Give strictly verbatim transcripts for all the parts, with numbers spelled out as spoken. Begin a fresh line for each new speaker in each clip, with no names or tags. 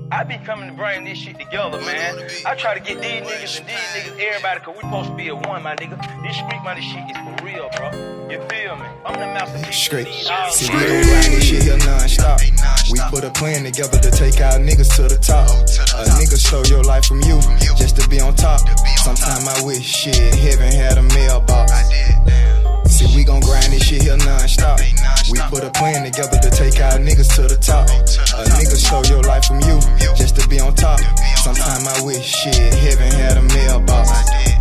I be coming to bring this shit together, man. I try to get these niggas and these niggas, everybody, cause we supposed to be a one, my nigga. This street money shit is for real, bro. You feel me? I'm the master.
Straight. See, we gon' grind this shit here non-stop. We put a plan together to take our niggas to the top. A nigga stole your life from you, just to be on top. Sometime I wish shit, heaven had a mailbox. See, we gon' grind this shit here non-stop. We put a plan together to take our niggas to the top. A nigga stole your life from you, just to be on top. Sometime I wish shit, heaven had a mailbox.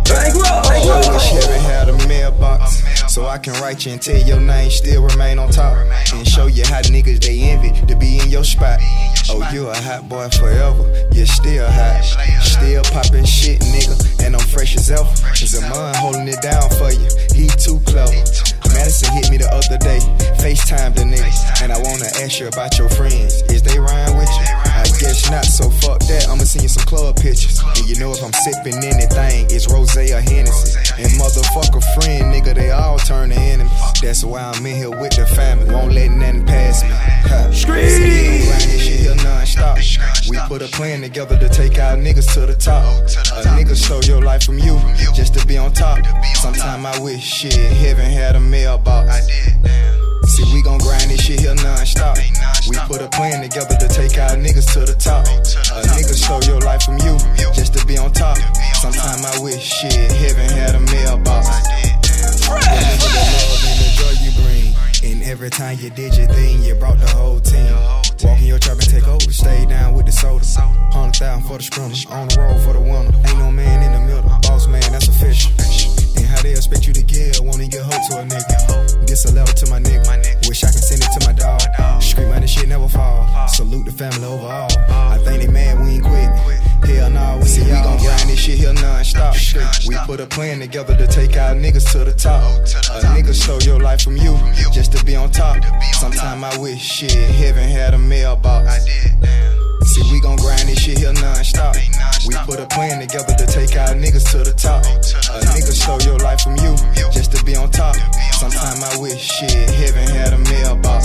I wish heaven had a mailbox, so I can write you and tell your name still remain on top. And show you how niggas they envy to be in your spot. Oh, you a hot boy forever, you still hot. Still poppin' shit, nigga, and I'm fresh as ever. Zaman holding it down for you, he too clever. Madison hit me the other day, FaceTime the nigga, and I wanna ask you about your friends. Is they rhyme with you? I guess not, so fuck that, I'ma send you some club pictures. And you know if I'm sippin' anything, it's Rosé or Hennessy. And motherfucker friend, nigga, they all turn to enemies. That's why I'm in here with the family, won't let nothing pass me. Street! See, we gon' grind this shit here non-stop. We put a plan together to take our niggas to the top. A nigga stole your life from you, just to be on top. Sometime I wish shit, heaven had a mailbox. See, we gon' grind this shit here non-stop. We put a plan together to take our niggas to the top. A nigga stole your life from you, just to be on top. Sometime I wish shit, heaven had a mailbox. Remember the love and the joy you bring, and every time you did your thing, you brought the whole team. Walk in your trap and take over, stay down with the soda. Hundred thousand for the sprinter, on the road for the winner. Ain't no man in the middle, boss man, that's official. And how they expect you to give, won't even get hope to a nigga. This a letter to my nigga, wish I can send it to my dog. Street money shit never fall, salute the family overall. I think they mad we ain't quit, hell nah, we see we gon' grind this shit here non-stop. We put a plan together to take our niggas to the top. A nigga stole your life from you, just to be on top. Sometime I wish shit, heaven had a mailbox. See, we gon' grind this shit here non-stop. We put a plan together to take our niggas to the top. A nigga stole your life from you, just to be on top. Sometime I wish shit, heaven had a mailbox.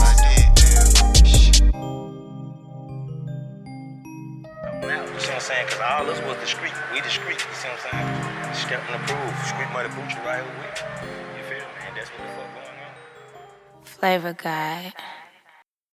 Now, you see what I'm saying? Cause all us was the street, we the street, you see what I'm saying? Stepping approved, street money boots right here with. You feel me? And that's what the fuck going on.
Flavor God.